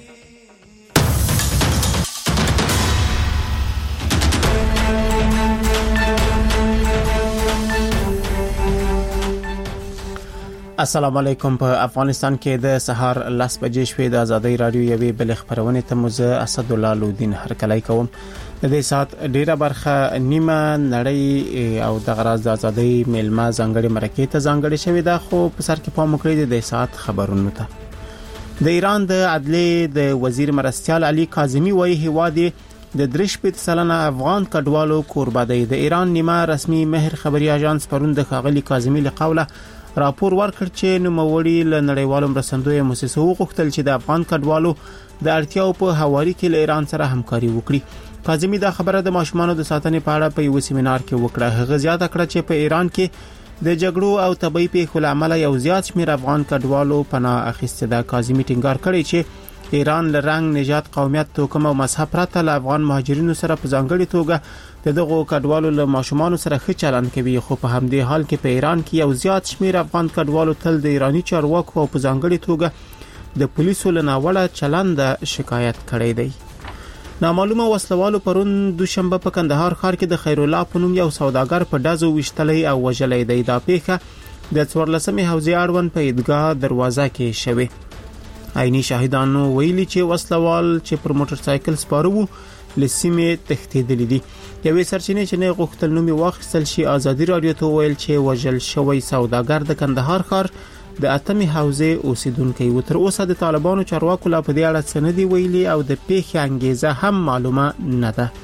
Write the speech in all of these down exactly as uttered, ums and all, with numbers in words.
السلام علیکم. په افغانستان کې د سهار لس بجې شوې د ازادي رادیو یوې بل خبرونه ته مزه اسد الله لودین هرکلای کوم. د دې سات ډیره برخه نیمه نړۍ او د غراز د ازادي میلمه ځانګړي مرکې ته ځانګړي شوې ده، خو په سر کې پام وکړئ د سات خبرونو ته. د ایران د عدلیې د وزیر مرستیال علي کاظمی وایي هوادي د درش په سلنه افغان کډوالو کوربه دی. د ایران نیمه رسمي مهر خبري اژانس پرون د خاغلی کاظمی له قوله راپور ورکړ چې نوموړي له نړیوالو مرستندوی مؤسسو غوښتل چې د افغان کډوالو د اړتیاو په حواله کې له ایران سره همکاري وکړي. کاظمی دا خبره د ماشومانو د ساتنې په اړه په یو سیمینار کې وکړه. هغه زیاته کړه چې په ایران کې د جګړو او طبي پیښو لامل یو زیات شمېر افغان کډوالو پناه اخیسته ده. کاظمی ټینګار کړی چې ایران له رنګ، نژاد، قومیت، توکم او مذهب پرته له افغان مهاجرینو سره په ځانګړي توګه د دغو کډوالو له ماشومان سره ښه چلند کوي، خو په همدې حال کې په ایران کې یو زیات شمېر افغان کډوالو تل د ایرانی چارواکو او په ځانګړي توګه د پولیسو له ناوړه چلند شکایت کړی دی. نامعلومه وسلوالو پرون دوشنبه په کندهار ښار کې د خیر الله په نوم یو سوداګر په ډزو وشتلې او وژلې دی. دا پیښه د څوارلسمې حوزې اړوند په عیدګاه دروازه کې شوه. عیني شاهدانو ویلي چې وسلوال چې پر موټر سایکل سپاره وو لسیمه تختیدل دي. یوې سرچینې چې نه غوښتل نومي واخیستل شي ازادي رادیو ته ویل چې وژل شوی سوداګر د کندهار ښار د اتمې حوزې اوسیدونکو و. تر اوسه د طالبانو چارواکو لا په دې اړه څه نه دی ویلي او د پیښې انګیزه هم معلومه نه ده.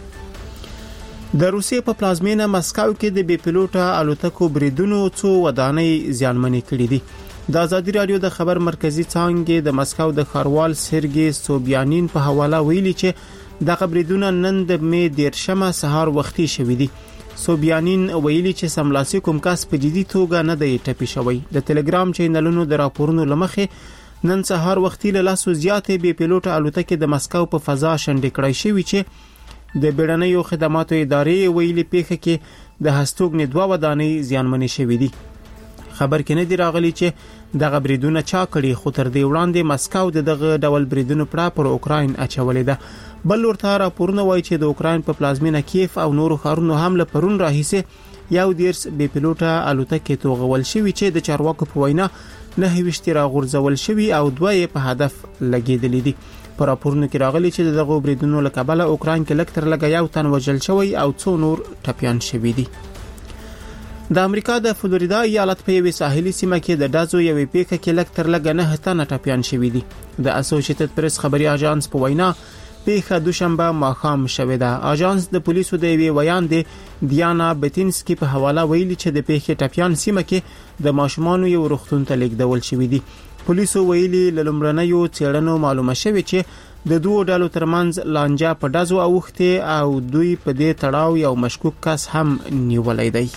د روسیې په پلازمینه مسکو کې د بي پيلوټه الوتکو بریدونو څو ودانۍ زیانمنې کړې دي. د ازادي رادیو د خبر مرکزی څانګې د مسکو د خاروال سرګي سوبیانین په حواله ویلي چې د خبرېدونه نن د می دیرشمه سهار وختي شوې دي. سوبیانین ویلي چې سملاسي کوم کس په جدي توګه نه دی ټپي شوی. د ټلګرام چینلونو د راپورونو لمخې نن سهار وختي له لاسو زیاتې بي پيلوټه الوتکې د مسکو په فضا شنډې کړای شوې چې د بیړنیو خدماتو ادارې ویلي پیښه کې د هستوګنې دوه ودانۍ زیانمنې شوې دي. خبر کې نه دی راغلی چې دغه بریدونه چا کړي، خو تر دې وړاندې مسکو دغه ډول بریدونو پړه پر اوکراین اچولې ده. بل ورته راپورونه وایي چې د اوکراین په پلازمینه کیف او نورو ښارونو هم له پرون راهیسه یو دیرس بي پيلوټه الوتکې توغول شوی چې د چارواکو په وینا نه وشتي راغورځول شوی او دوه یې په هدف لګیدلې دي. په راپورونو کې راغلي چې دغه بریدونو له کبله اوکراین کې لکتر لګا یو تن وژل شوی او څو نور ټپيان شوی دي. د امریکا د فلوریدا ایالت په یوې ساحلي سیمه کې د ډازو یوې پیښه کې لکتر لګا نه تنه ټپيان شوی دي. د اسوسییټډ پریس خبري اژانس په وینا پیښه دوشنبه ماښام شوې ده. اژانس د پولیسو د یوې ویان د دیانا بتینسکی په حواله ویلي چې د پیښې ټپيان سیمه کې د ماشومانو یو روغتون ته لیږدول شوی دي. پولیسو ویلي لومړنیو څېړنو معلومه شوې چې د دوه ډلو ترمنځ لانجه په ډزو اوخته او دوی په دې تړاو یو مشکوک کس هم نیولای دی.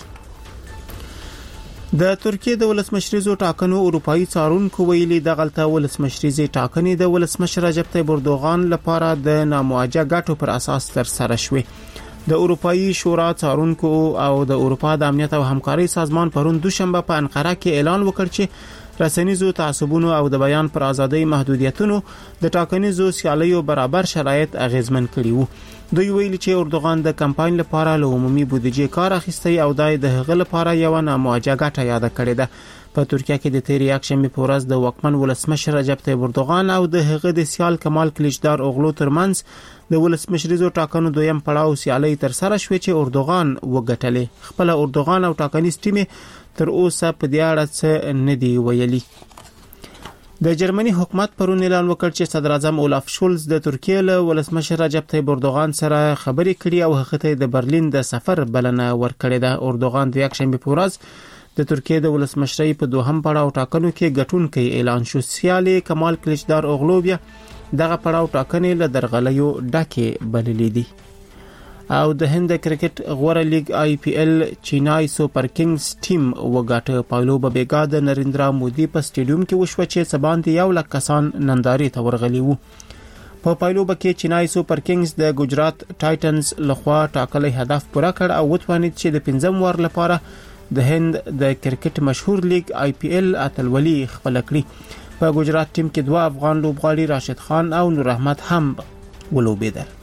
د ترکیه د ولسمشریزو ټاکنو اروپאי څارونکو ویلي د غلطه ولسمشریزي ټاکنې د ولسمشر رجب طيب اردوغان لپاره د نامواجه ګټو پر اساس تر سره شوې. د اروپאי شورا څارونکو او د اروپا د امنیت او همکاري سازمان پرون دوشنبه په انقره کې اعلان وکړ چې رسنیزو تعصبونو او د بیان پر ازادۍ محدودیتونو د ټاکنیزو سیالیو برابر شرایط اغیزمن کړي وو. دوی ویلي چې اردوغان د کمپاین لپاره له عمومي بودیجې کار اخیستی او دای د هغه لپاره یو نامواجه ګټه یاد کړې ده. په ترکیه کې د تیر یکشنبه په ورځ د وکمن ولسمشر رجب طيب اردوغان او د هغه د سیال کمال کلیچدار اوغلو ترمنځ د ولسمشریزو ټاکنو دویم پړاو سیالي تر سره شوې چې اردوغان وګټلې. خپل اردوغان او ټاکنیز ټیم تر اوسه په دې اړه څه نه دی ویلي. د جرمني حکومت پرون اعلان وکړ چې صدر اعظم اولاف شولز د ترکیه له ولسمشر رجب طيب اردوغان سره خبرې کړې او هغه ته د برلین د سفر بلنه ورکړې ده. اردوغان د یکشنبه په ورځ د ترکیه د ولسمشرۍ په دوهم پړاو ټاکنو کې ګټونکي اعلان شو. سیالي کمال کلیچدار اوغلو بیا دغه پړاو ټاکنې له درغلیو ډکه بللې دي. او د هند کرکټ غوړه لیگ آی پی ایل چینای سوپر کینګز ټیم وګاټه. پایلو ببیګا د نریندرا مودي په سټیډیوم کې وشو چې سبان دی یو لک کسان ننداري ته ورغلي وو. په پایلو بکې چینای سوپر کینګز د ګجرات ټایټنز لخوا ټاکلي هدف پوره کړ او وتوانید چې د پنځم وار لپاره د هند د کرکټ مشهور لیگ آی پی ایل اتلولي خپل کړی. په ګجرات ټیم کې دوه افغان لوبغاړي راشد خان او نور احمد هم ولوبېدل.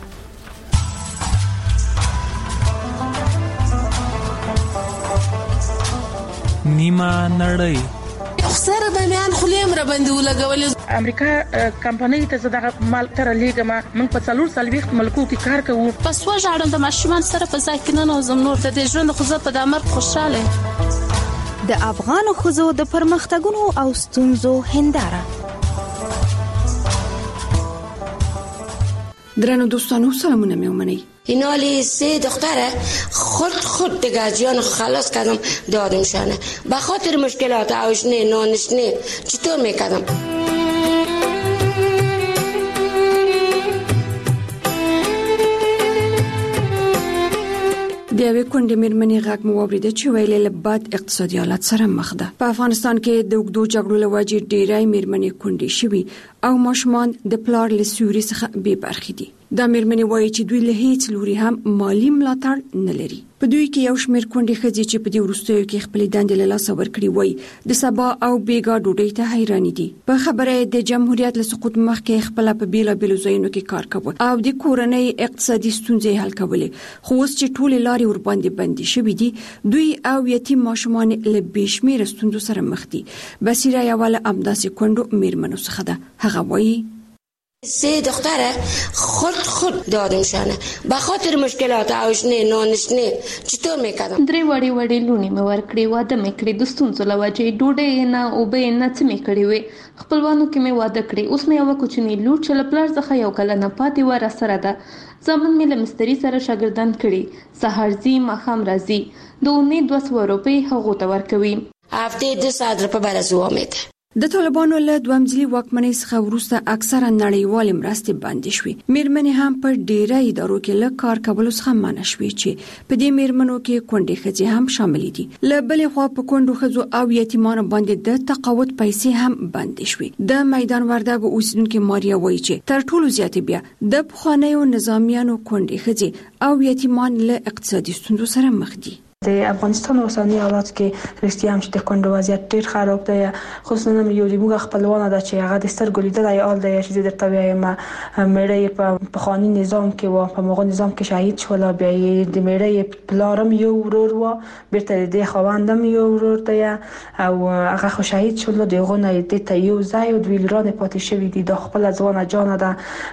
نیمه نړۍ سره د میان خلیم را باندې ولګول. امریکا کمپنۍ ته زده مال تر لیګما موږ په څلور سلويخت ملکو کې کار کوو. پس وژاړم د ماشومان سره په ځای کې نه نوزم نور د دې ژوند خو زه په دامر خوشاله. د افغان خوځو د پرمختګونو او ستونزو هنداره. درنو دوستانو سلامونه میومنی. اینالی سه دختره خود خود دیگه جان خلاص کردم دادمشانه به خاطر مشکلات آشنه نانشنه چطور میکردم. د یوې کونډې مېرمنې غږ مو واورېده چې ویلې له بد اقتصادي حالت سره مخ ده. په افغانستان کې د اوږدو جګړو له وجې ډېری مېرمنې کونډې شوي او ماشومان د پلار له سیوري څخه بې برخې دي. دا مېرمنې وایي چې دوی له هیڅ لوري هم مالی ملاتړ نه لري. په دوی کې یو شمېر کونډې ښځې چې په دې وروستیو کې خپلې دندې له لاسه ورکړي وایي د سبا او بېګا ډوډۍ ته حیرانې دي. په خبره یې د جمهوریت له سقوط مخکې خپله په بېلابېلو ځایونو کې کار کوه او د کورنۍ اقتصادي ستونزې حل کولې، خو اوس چې ټولې لارې ورباندې بندې شوي دي دوی او یتیم ماشومان له بې شمېره ستونزو سره مخ دي. بصیره یوه له همداسې کونډو مېرمنو څخه ده. هغه وایي سه دختره خود خود دادمشانه به خاطر مشکلات آشنه نانشنه چطور میکردم. درې وړې وړې لونې مې ورکړې، واده مې کړې، د ستونزو له وجې ډوډۍ نه اوبه نه څه مې کړې وې، خپلوانو کې مې واده کړې. اوس مې یوه کوچنۍ لور چې له پلار څخه یو کلنه پاتې وه راسره ده. زامن مې له مستري سره شاګردان کړي، سهار ځي ماښام راځي، د اونۍ دوه سوه روپۍ هغو ته ورکوي. هفته دو ساعت روپۍ برازوا میده. د طالبانو له دویم ځلي واکمنۍ څخه وروسته اکثره نړیوالې مرستې بندې شوې. مېرمنې هم په ډېری ادارو کې له کار کولو څخه منع شوې چې په دې مېرمنو کې کونډې ښځې هم شاملې دي. له بلې خوا په کونډو ښځو او یتیمانو باندې د تقاعد پیسې هم بندې شوې. د میدان وردګو اوسیدونکې ماریا وایي چې تر ټولو زیاتې بیا د پخوانیو نظامیانو کونډې ښځې او یتیمان له اقتصادي ستونزو سره مخ دي. د افغانستان اوسنی حالات کې رښتیا هم چې د کونډو وضعیت ډیر خراب دی، خصوصا یو د موږ خپلوانه ده چې هغه د سترګو لیدلای آل دی چې درته وایم مېړه په پخوانی نظام کې و، په موږ نظام کې شهید شول، بیا د مېړه پلارم یو ورور و، بیرته د خوندم یو ورور دی او هغه خو شهید شول، دغه نه د ته یو ځای او د ویلران پاتې شوی دي. د خپل ځوانه جان ده،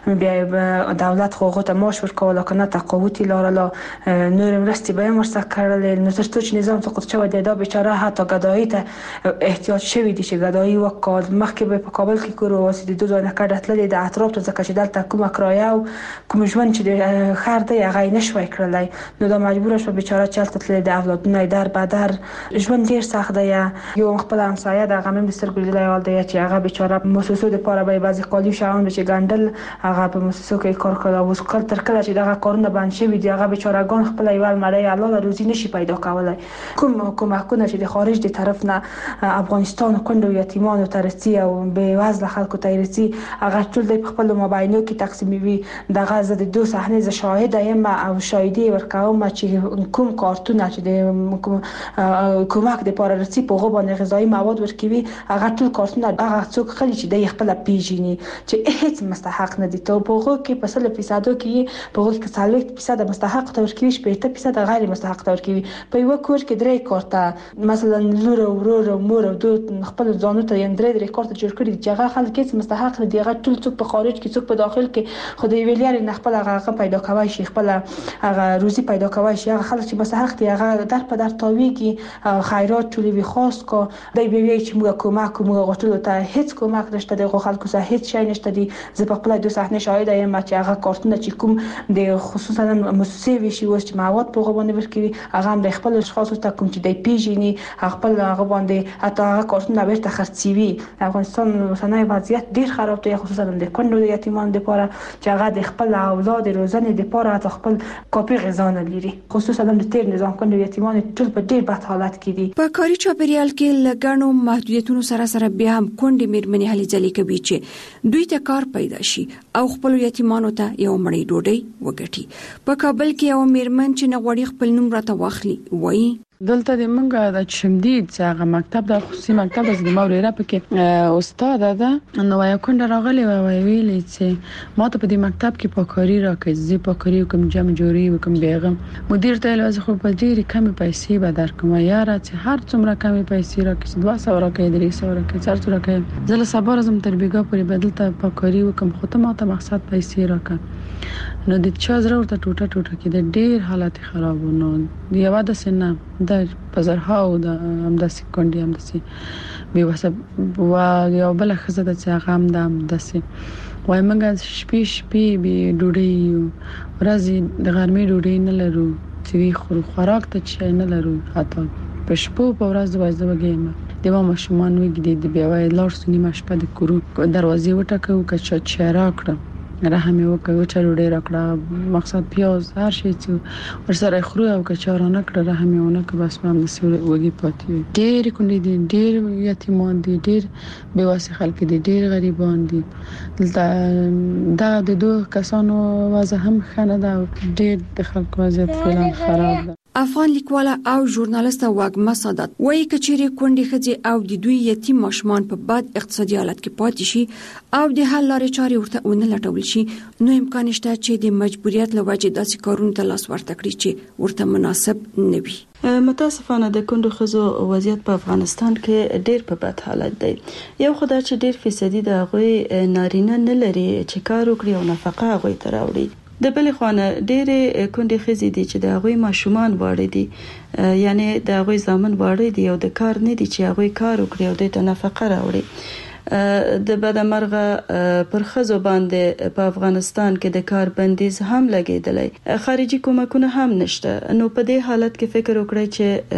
بیا دولت خو غوته ماش ورکول کنه تقاوت لاره نور مرستي به مرسته کړل. نو ترڅو چې نظام سقوط شوی دی دا بیچاره حتی گدایی ته احتیاج شوی دی چې گدایی وکړ. مخکې به په کابل کې کور واسي د دوه ځای نه کډتلې د اطراف ته ځکه چې دلته کومه کرایه او کوم ژوند چې د خیر دی هغه نشوي کړلای، نو دا مجبور شو بیچاره چلته تل د اولادونه در بدر ژوند ډیر سخت دی. یو خپل همسایه د غمم سترګو لیدلای دی چې هغه بیچاره موسسو د پاره به بعضی قالی شاون چې ګندل هغه په موسسو کې کار کوي او کل تر کله چې دغه کارونه بند شوی دی هغه بیچاره ګان خپل یوال مړی الله روزي نشي پیدا کولای. کوم کومکونه چې د خارج د طرف نه افغانستان کونډو یتیمانو ترسي او به وزله خلکو ترسي هغه ټول د خپل موبایلونو کې تقسیموي. دغه زه د دوه صحنه ز شاهد یم او شاهدي ورکوم چې کوم کارتونه چې د کومک د پاره رسي په غو باندې غذایی مواد ورکوي هغه ټول کارتونه هغه څوک خلی چې د خپل پیژني چې هیڅ مستحق نه دي. ته په غو کې په سل فیصد کې په غو کې څلوېښت فیصد مستحق تورکوي، شپږ فیصد غیر مستحق تورکوي. په یو کور کې درې کارته مثلا لور او ورور او مور او دوه خپل ځانو ته یې درې درې کارته جوړ کړی چې هغه خلک هیڅ مستحق نه دي. هغه ټول څوک په خارج کې څوک په داخل کې خو د ویلیر نه خپل هغه پیدا کوي شي، خپل هغه روزي پیدا کوي شي. هغه خلک چې مستحق دي هغه در په در تاویږي خیرات ټولې وی خاص کو دی به وی چې موږ کومک کوم غوښتل ته هیڅ کومک نشته د خلکو سره هیڅ شي نشته دي. زه په خپل دوه صحنه شاهد یم چې هغه کارتونه چې کوم د خصوصا مؤسسې وی شي وس چې مواد په غو باندې ورکوي هغه هم د خپل اشخاص ته کوم چې د پیژني خپل هغه باندې حتی هغه کارتونه بیرته خرڅوي. افغانستان اوسنی وضعیت ډیر خراب دی، خصوصا د کونډو یتیمانو لپاره چې هغه د خپل اولاد روزنې لپاره حتی خپل کاپي غذا نه لري، خصوصا د تیر نظام کونډو یتیمان ټول په ډیر بد حالت کې دي. په کاري چاپیریال کې لګڼو محدودیتونو سره سره بیا هم کونډې مېرمنې هلې ځلې کوي چې دوی ته کار پیدا شي او خپل یتیمانو ته یو مړی ډوډۍ وګټي. په کابل کې یو مېرمن چې نه غواړي خپل نوم راته واخلي وایي دلته د منګه د شمدید څنګه مکتب د خصوصي مکتب د موريره پکې استاد ده نو یو کونډه راغلی و ویلې چې ما ته په دې مکتب کې پاکاری راکړي زی پاکاری کوم جمع جوړي وکم بیغم مدیر ته لازم خو په ډېری کم پیسې به درکوم یاره چې هر څومره کم پیسې راکړي دوه سوه راکړي درې سوه راکړي څلور سوه راکړي زله صبر زم تر بیګا پورې بدل ته پاکاری وکم خو ته ما ته مقصد پیسې راکړه نو د چا زره ورته ټوټه ټوټه کې د ډېر حالت خراب نو یو د سنه د بازارها او د هم د سکونډي هم د سي به وسه وا یو بل خزه د څنګه هم د د سي وای موږ شپې شپې به ډوډۍ ورځي د غرمې ډوډۍ نه لرو چې خو خوراک ته چې نه لرو حتی په شپو په ورځ وځه وګیم د ما مشمان وګړي د بیا وای لار سنی مشپه د کورو دروازې وټکو کچا چیرې کړ رحم یو کوي چې ډېر راکړه مقصد پیاز هر شي چې ورسره خورو او کچارانه کړه رحم یو نه که بس مام نسو وږي پاتې ډېر کونډې دي ډېر یتیمان دي ډېر بیواسه خلک دي ډېر غریبان دي دا د دوه کسانو وضع هم خنه ده ډېر د خلک وضعیت فعلا خراب ده افغان لیکواله او ژورنالیسته واګما سادات وایي کچېری کونډې خځې او د دوی یتیم ماشومان په بد اقتصادي حالت کې پاتې شي او د حل لارې چارې ورته ونه لټول شي نو امکان شته چې د مجبوریت له وجې داسې کارونه ته لاس ورته کړي چې ورته مناسب نه وي. متاسفانه د کندو خزو وضعیت په افغانستان کې ډېر په بد حالت دی. یو خدای چې ډېر فیصدي د هغوی نارینه نه لري چې کار وکړي او نفقه هغوی ته راوړي. د بلې خوانه ډېرې کندې خزې دي چې د هغوی ماشومان واړه دي یعنی د هغوی زامن واړه دي او د کار نه دي چې هغوی کار وکړي او د ته نفقه راوړي. د بدمرغه پر خزو باندې په افغانستان کې د کار بندیز هم لګیدلی خارجي کومکونه هم نشته نو په دې حالت کې فکر وکړئ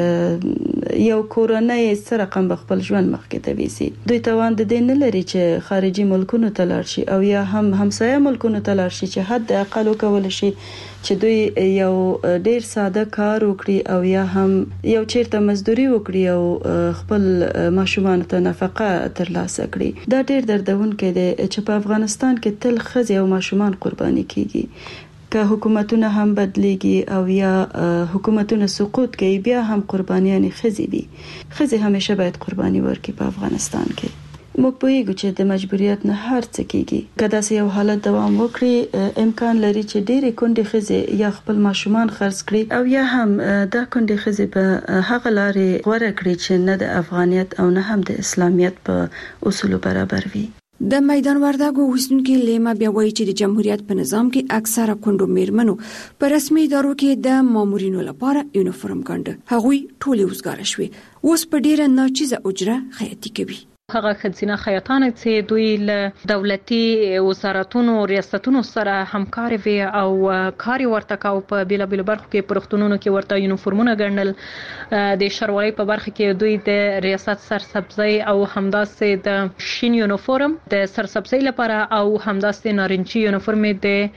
چې یو کورنۍ سره رقم خپل ژوند مخکې ته ویسي دوی توان د دې نه لري چې خارجي ملکونو ته لاړ شي او یا هم همسایه ملکونو ته لاړ شي چې حد اقل وکول شي چې دوی یو ډیر ساده کار وکړي او یا هم یو چیرته مزدوري وکړي او خپل ماشومان ته نفقه ترلاسه کړي. دا ډیر دردونکې دی چې په افغانستان کې تل ښځې او ماشومان قرباني کیږي که حکومتونه هم بدليږي او یا حکومتونه سقوط کوي بیا هم قربانيان ښځې دي. ښځې همیشه باید قرباني ورکړي په افغانستان کې. موږ پوهیږو چې د مجبوریت نه هر څه کیږي. که داسې یو حالت دوام وکړي امکان لري چې ډېرې کونډې ښځې یا خپل ماشومان خرڅ کړي او یا هم دا کونډې ښځې په هغه لارې غوره کړي چې نه د افغانیت او نه هم د اسلامیت په اصولو برابر وي. د میدان وردګو اوسیدونکو لیما بیا وایي چې د جمهوریت په نظام کې اکثره کونډو میرمنو په رسمي ادارو کې د مامورینو لپاره یونیفورم ګنډه هغوی ټولې وزګار شوي اوس په ډیره ناچیزه اجره خیاطي کوي. هغه خزینه خیاطان چې دوی له دولتي وزارتونو ریاستونو سره همکاري وي او کاري ورته کاو په بیل بیل برخو کې پرختونونو کې ورته یونیفورمونه ګڼل د شروالي په برخه کې دوی د ریاست سرسبزي او همداسې د شین یونیفورم د سرسبزي لپاره او همداسې نارنجي یونیفورم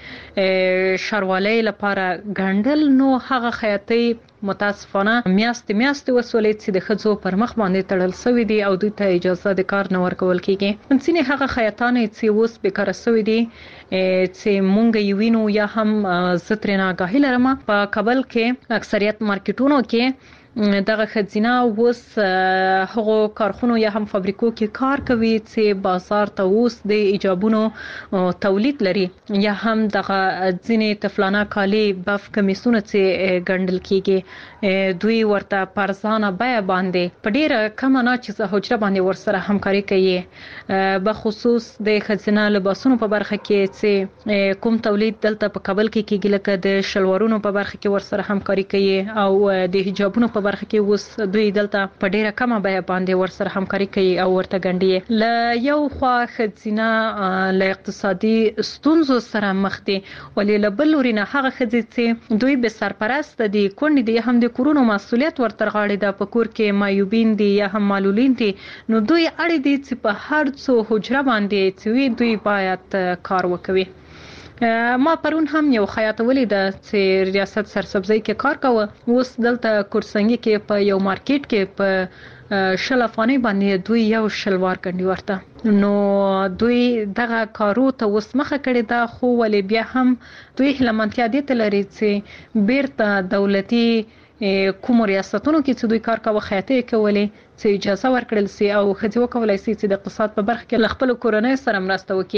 د شروالي لپاره ګڼل نو هغه خیاطي متاسفانه میاشت میاشت وسولې چې د خځو پر مخ باندې تړل شوی دي او دوی ته اجازه د کار نه ورکول کیږي. انسینه هغه خیاطان چې اوس بیکاره شوی دي چې مونږ یې وینو یا هم زترنا غاهی لرم په کابل کې اکثریت مارکیټونو کې دغه خزینه اوس هغه کارخونو یا هم فابریکو کې کار کوي چې بازار ته اوس د ایجابونو تولید لري یا هم دغه ځینې تفلانه کالی بف کمیسونه چې ګڼل کیږي دوی ورته پرځانه بیا باندې په ډیره کم نه چې حجره باندې ورسره همکاري کوي به خصوص د خزینه لباسونو په برخه کې چې کوم تولید دلته په کابل کې کیږي لکه د شلوارونو په برخه کې ورسره همکاري کوي او د حجابونو په برخه کې اوس دوی دلته په ډیره کمه بیه باندې ورسره همکاري کوي او ورته ګڼي. ل یو خوا خزینه ل اقتصادي ستونزو سره مخ دي ولې له بل لوري نه هغه خزې چې دوی به سرپرست دي کونډې دي هم د کورونو مسؤلیت ورته غاړي د پکور کې مایوبین دي یا هم معلولین دي نو دوی اړ دي چې په هر څو حجره باندې چې دوی باید کار وکوي. ما پرون هم یو خیاط ولید چې ریاست سرسبزي کې کار کاوه اوس دلته کورسنګي کې په یو مارکیټ کې په شل افغاني باندې دوی یو شلوار کندي ورته نو دوی دغه کارو ته اوس مخه کړی دا خو ولې بیا هم دوی لمنتیا دي تلري چې بیرته دولتي کوم ریاستونو کې چې دوی کار کاوه خیاطۍ کولې چې اجازه ورکړل سي او خځې وکولای سي چې د اقتصاد په برخه کې خپل کورنۍ سره مرسته وکړي.